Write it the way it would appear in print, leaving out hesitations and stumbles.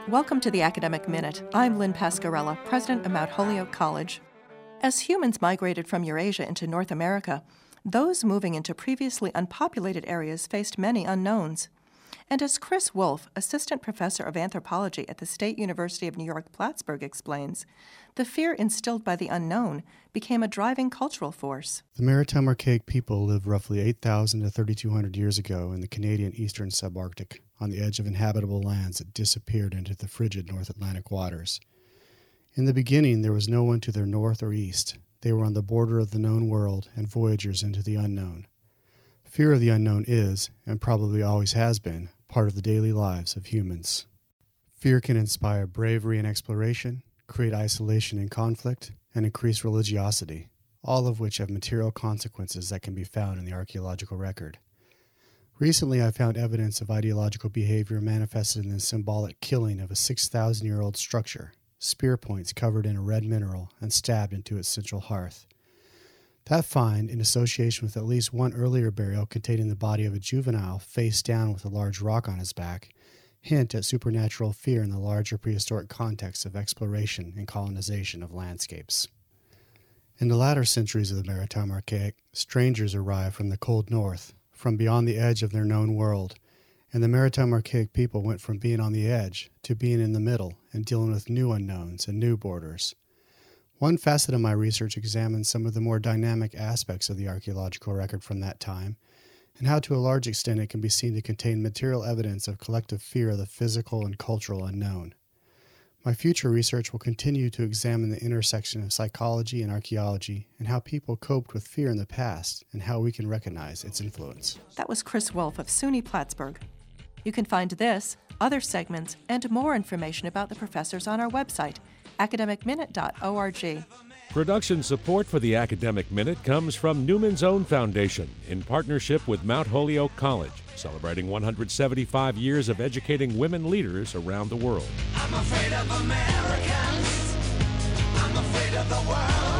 Welcome to the Academic Minute. I'm Lynn Pascarella, president of Mount Holyoke College. As humans migrated from Eurasia into North America, those moving into previously unpopulated areas faced many unknowns. And as Chris Wolf, assistant professor of anthropology at the State University of New York-Plattsburgh, explains, the fear instilled by the unknown became a driving cultural force. The Maritime Archaic people lived roughly 8,000 to 3,200 years ago in the Canadian eastern subarctic, on the edge of inhabitable lands that disappeared into the frigid North Atlantic waters. In the beginning, there was no one to their north or east. They were on the border of the known world and voyagers into the unknown. Fear of the unknown is, and probably always has been, part of the daily lives of humans. Fear can inspire bravery and exploration, create isolation and conflict, and increase religiosity, all of which have material consequences that can be found in the archaeological record. Recently, I found evidence of ideological behavior manifested in the symbolic killing of a 6,000-year-old structure, spear points covered in a red mineral and stabbed into its central hearth. That find, in association with at least one earlier burial containing the body of a juvenile face down with a large rock on his back, hint at supernatural fear in the larger prehistoric context of exploration and colonization of landscapes. In the latter centuries of the Maritime Archaic, strangers arrived from the cold north, from beyond the edge of their known world, and the Maritime Archaic people went from being on the edge to being in the middle and dealing with new unknowns and new borders. One facet of my research examines some of the more dynamic aspects of the archaeological record from that time, and how to a large extent it can be seen to contain material evidence of collective fear of the physical and cultural unknown. My future research will continue to examine the intersection of psychology and archaeology and how people coped with fear in the past and how we can recognize its influence. That was Chris Wolf of SUNY Plattsburgh. You can find this, other segments, and more information about the professors on our website, academicminute.org. Production support for the Academic Minute comes from Newman's Own Foundation in partnership with Mount Holyoke College, celebrating 175 years of educating women leaders around the world. I'm afraid of Americans. I'm afraid of the world.